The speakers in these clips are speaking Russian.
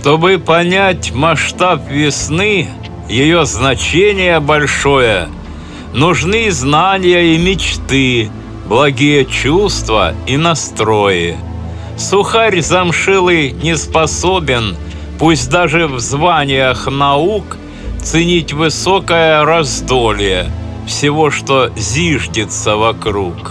Чтобы понять масштаб весны, ее значение большое, нужны знания и мечты, благие чувства и настрои. Сухарь замшелый не способен, пусть даже в званиях наук, ценить высокое раздолье всего, что зиждется вокруг.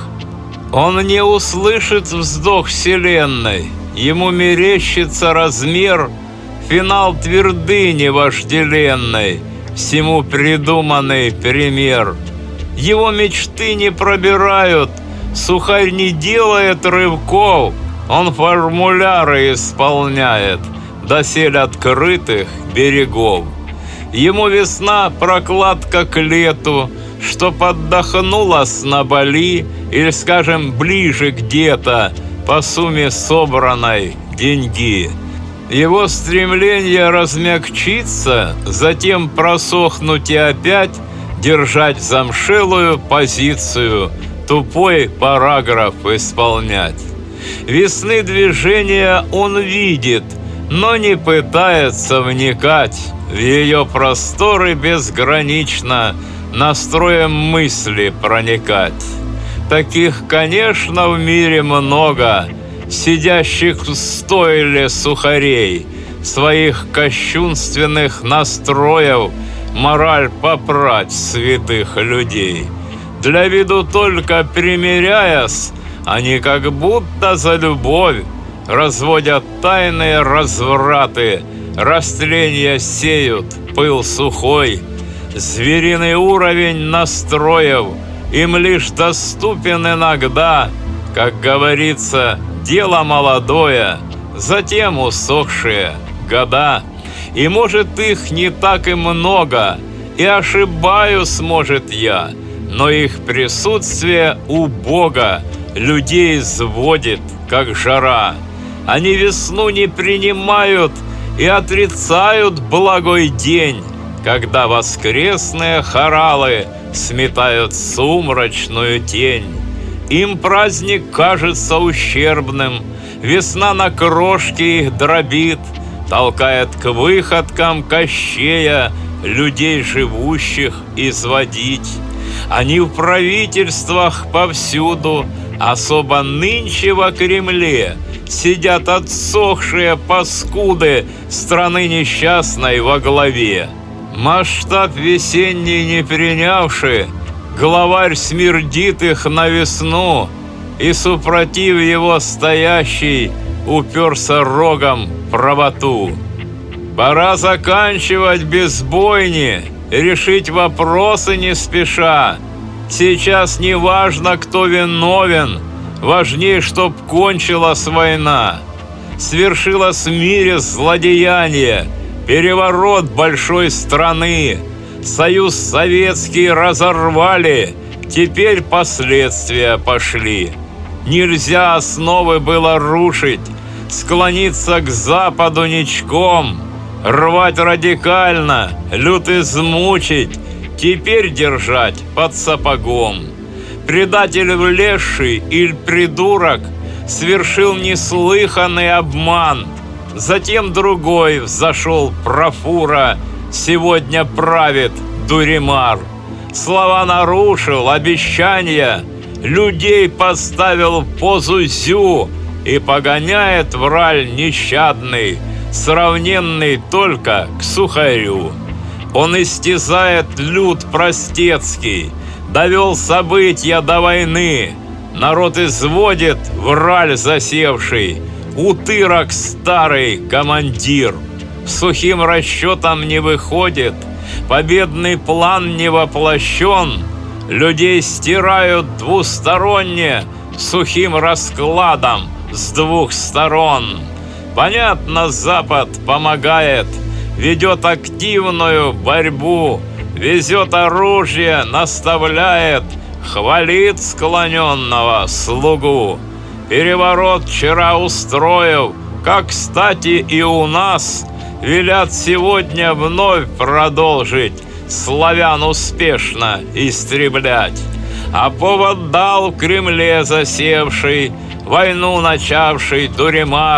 Он не услышит вздох вселенной, ему мерещится размер, финал твердыни вожделенной, всему придуманный пример. Его мечты не пробирают, сухарь не делает рывков, он формуляры исполняет досель открытых берегов. Ему весна прокладка к лету, чтоб отдохнула с Бали или, скажем, ближе где-то по сумме собранной деньги. Его стремление размягчиться, затем просохнуть и опять держать замшелую позицию, тупой параграф исполнять. Весны движения он видит, но не пытается вникать в ее просторы безгранично, настроем мысли проникать. Таких, конечно, в мире много, сидящих в стойле сухарей, своих кощунственных настроев мораль попрать святых людей. Для виду только примиряясь, они как будто за любовь разводят тайные развраты, растления сеют, пыл сухой, звериный уровень настроев им лишь доступен иногда, как говорится, дело молодое, затем усохшие года. И может их не так и много, и ошибаюсь, может я, но их присутствие у Бога людей сводит, как жара. Они весну не принимают и отрицают благой день, когда воскресные хоралы сметают сумрачную тень. Им праздник кажется ущербным, весна на крошки их дробит, толкает к выходкам Кощея людей живущих изводить. Они в правительствах повсюду, особо нынче во Кремле, сидят отсохшие паскуды страны несчастной во главе. Масштаб весенний не принявший, главарь смердит их на весну, и супротив его стоящий уперся рогом в правоту. Пора заканчивать без бойни, решить вопросы не спеша. Сейчас не важно, кто виновен, важнее, чтоб кончилась война. Свершилось в мире злодеяние, переворот большой страны. Союз советский разорвали, теперь последствия пошли. Нельзя основы было рушить, склониться к Западу ничком, рвать радикально, люто измучить, теперь держать под сапогом. Предатель влезший или придурок свершил неслыханный обман, затем другой взошел профура, сегодня правит Дуримар. Слова нарушил, обещания, людей поставил в позу зю и погоняет враль нещадный, сравненный только к сухарю. Он истязает люд простецкий, довел события до войны, народ изводит враль засевший, утырок старый командир. Сухим расчетом не выходит, победный план не воплощен, людей стирают двусторонне сухим раскладом с двух сторон. Понятно, Запад помогает, ведет активную борьбу, везет оружие, наставляет, хвалит склоненного слугу. Переворот вчера устроил, как, кстати, и у нас, велят сегодня вновь продолжить славян успешно истреблять. А повод дал в Кремле засевший, войну начавший Дуримар,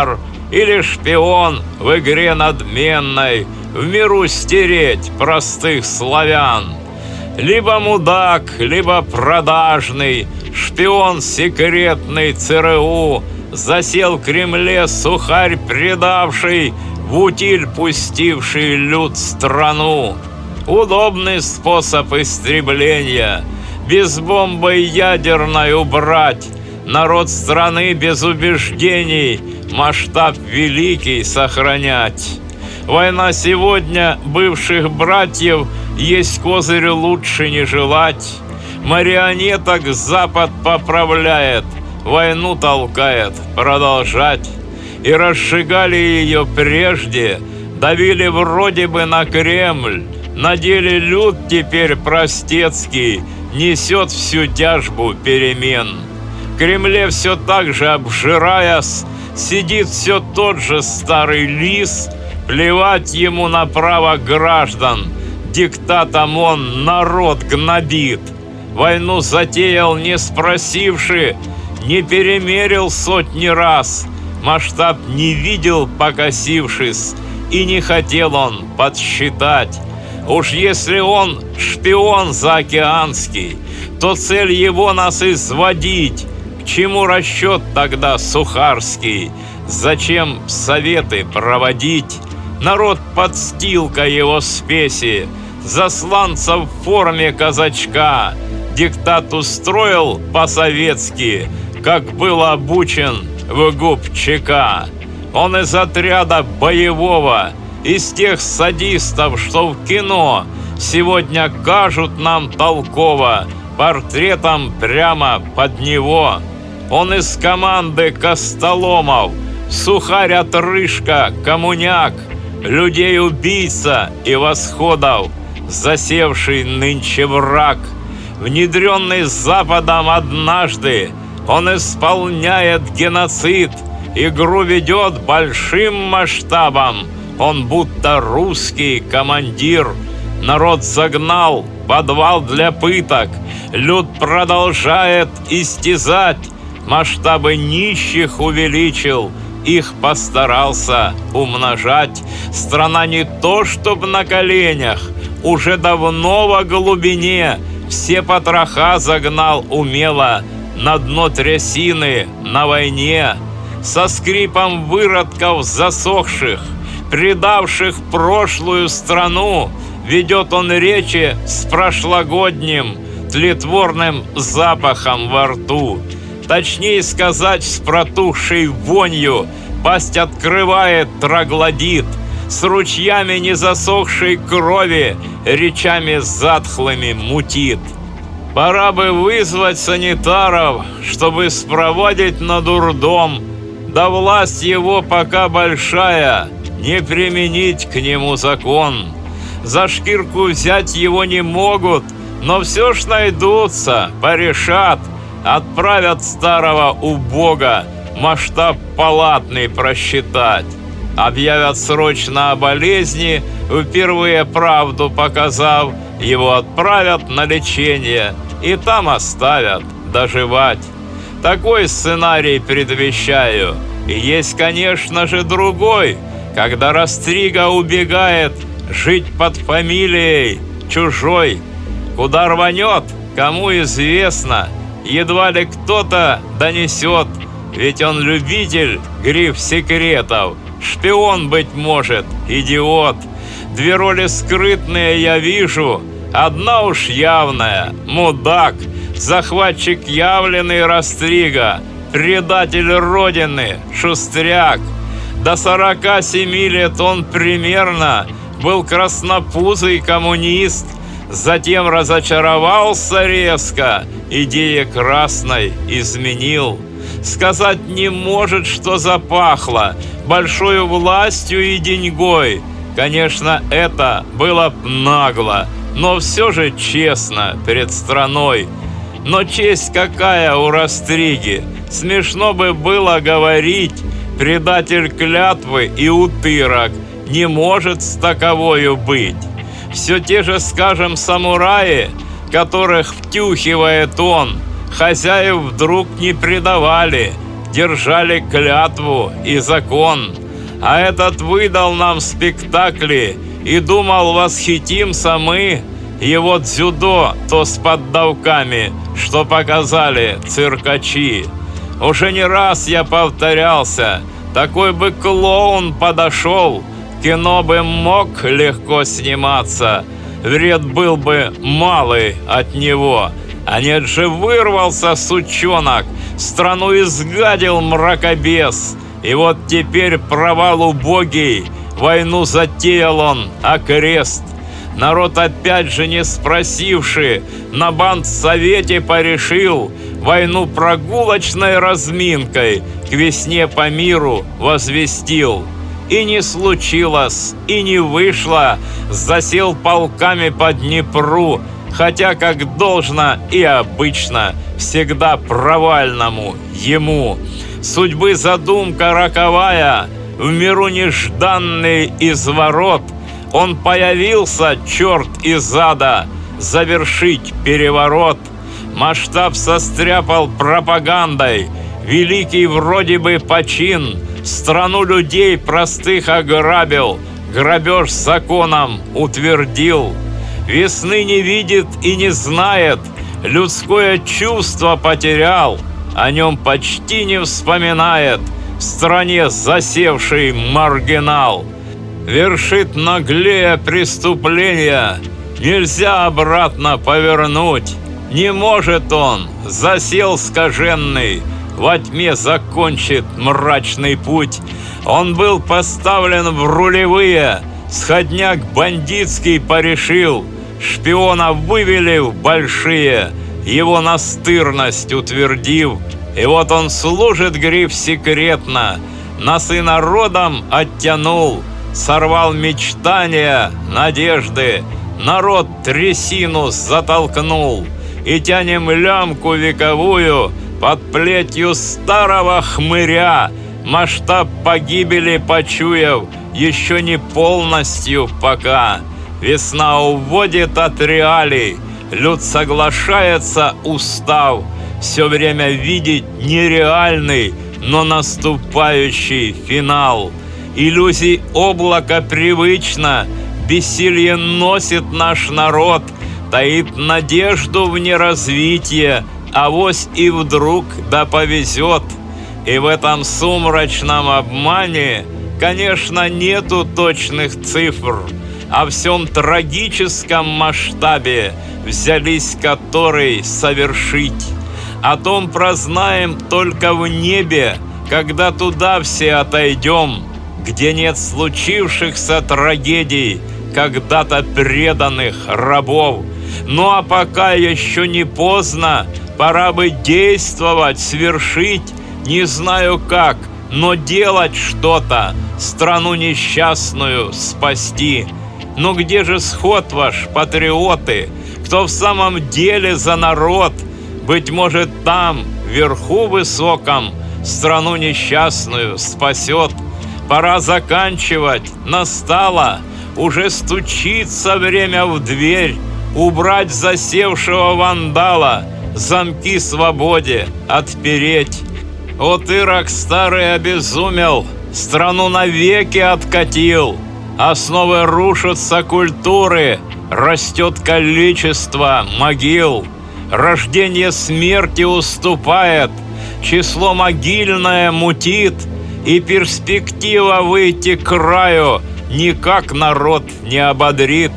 или шпион в игре надменной в миру стереть простых славян. Либо мудак, либо продажный, шпион секретный ЦРУ, засел в Кремле сухарь предавший, в утиль пустивший люд страну. Удобный способ истребления, без бомбы ядерной убрать, народ страны без убеждений, масштаб великий сохранять. Война сегодня бывших братьев, есть козырь лучше не желать. Марионеток Запад поправляет, войну толкает продолжать. И разжигали ее прежде, давили вроде бы на Кремль. На деле люд теперь простецкий несет всю тяжбу перемен. В Кремле все так же обжираясь, сидит все тот же старый лис. Плевать ему на право граждан, диктатом он народ гнобит. Войну затеял не спросивши, не перемерил сотни раз, масштаб не видел покосившись, и не хотел он подсчитать. Уж если он шпион заокеанский, то цель его нас изводить. К чему расчет тогда сухарский? Зачем советы проводить? Народ подстилка его спеси, засланца в форме казачка. Диктат устроил по-советски, как был обучен в ГУП ЧК. Он из отряда боевого, из тех садистов, что в кино сегодня кажут нам толково, портретом прямо под него. Он из команды костоломов, сухарь-отрыжка, коммуняк, людей-убийца и восходов, засевший нынче враг. Внедренный Западом однажды, он исполняет геноцид, игру ведет большим масштабом. Он будто русский командир, народ загнал в подвал для пыток, люд продолжает истязать, масштабы нищих увеличил, их постарался умножать. Страна не то чтоб на коленях, уже давно во глубине все потроха загнал умело на дно трясины на войне. Со скрипом выродков засохших, предавших прошлую страну, ведет он речи с прошлогодним тлетворным запахом во рту. Точнее сказать, с протухшей вонью пасть открывает троглодит, с ручьями незасохшей крови, речами затхлыми мутит. Пора бы вызвать санитаров, чтобы спроводить на дурдом, да власть его пока большая, не применить к нему закон. За шкирку взять его не могут, но все ж найдутся, порешат, отправят старого убога масштаб палатный просчитать. Объявят срочно о болезни, впервые правду показав, его отправят на лечение и там оставят доживать. Такой сценарий предвещаю. И есть, конечно же, другой, когда Растрига убегает жить под фамилией чужой. Куда рванет, кому известно, едва ли кто-то донесет, ведь он любитель гриф секретов, шпион, быть может, идиот. Две роли скрытные я вижу, одна уж явная, мудак, захватчик явленный Растрига, предатель Родины, шустряк. До 47 лет он примерно был краснопузый коммунист, затем разочаровался резко, идея красной изменил. Сказать не может, что запахло большой властью и деньгой. Конечно, это было б нагло, но все же честно перед страной. Но честь какая у Растриги, смешно бы было говорить, предатель клятвы и утырок не может с таковою быть. Все те же, скажем, самураи, которых втюхивает он, хозяев вдруг не предавали, держали клятву и закон. А этот выдал нам спектакли и думал, восхитимся мы его дзюдо, то с поддавками, что показали циркачи. Уже не раз я повторялся, такой бы клоун подошел, кино бы мог легко сниматься, вред был бы малый от него. А нет же, вырвался сучонок, страну изгадил мракобес, и вот теперь провал убогий, войну затеял он, а крест. Народ, опять же не спросивший, на бандсовете порешил войну прогулочной разминкой к весне по миру возвестил. И не случилось, и не вышло, засел полками по Днепру, хотя, как должно и обычно, всегда провальному ему. Судьбы задумка роковая, в миру нежданный изворот, он появился, черт из ада, завершить переворот. Масштаб состряпал пропагандой, великий вроде бы почин, страну людей простых ограбил, грабеж законом утвердил. Весны не видит и не знает, людское чувство потерял, о нем почти не вспоминает в стране засевший маргинал. Вершит наглее преступления, нельзя обратно повернуть. Не может он, засел скаженный, во тьме закончит мрачный путь. Он был поставлен в рулевые, сходняк бандитский порешил, шпиона вывели в большие, его настырность утвердив. И вот он служит гриф секретно, носы народом оттянул, сорвал мечтания, надежды, народ трясину затолкнул. И тянем лямку вековую под плетью старого хмыря, масштаб погибели почуяв, еще не полностью пока. Весна уводит от реалий, люд соглашается, устав все время видеть нереальный, но наступающий финал. Иллюзий облако привычно, бессилье носит наш народ, таит надежду в неразвитие, авось и вдруг да повезет. И в этом сумрачном обмане, конечно, нету точных цифр, о всем трагическом масштабе взялись который совершить. О том прознаем только в небе, когда туда все отойдем, где нет случившихся трагедий, когда-то преданных рабов. Ну а пока еще не поздно, пора бы действовать, свершить, не знаю как, но делать что-то, страну несчастную спасти. Но где же сход ваш, патриоты, кто в самом деле за народ? Быть может, там, вверху высоком, страну несчастную спасет. Пора заканчивать, настало, уже стучится время в дверь, убрать засевшего вандала, замки свободе отпереть. Вот Ирак старый обезумел, страну навеки откатил, основы рушатся культуры, растет количество могил, рождение смерти уступает, число могильное мутит, и перспектива выйти к краю никак народ не ободрит.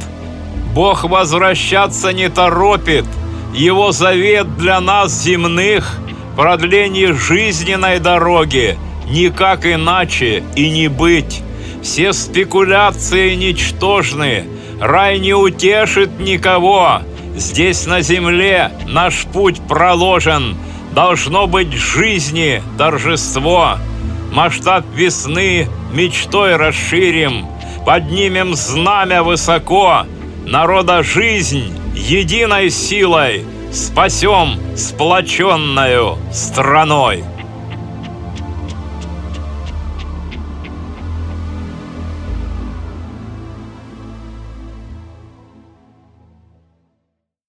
Бог возвращаться не торопит, его завет для нас земных — продление жизненной дороги, никак иначе и не быть. Все спекуляции ничтожны, рай не утешит никого. Здесь на земле наш путь проложен, должно быть жизни торжество. Масштаб весны мечтой расширим, поднимем знамя высоко, народа жизнь единой силой спасем сплоченною страной.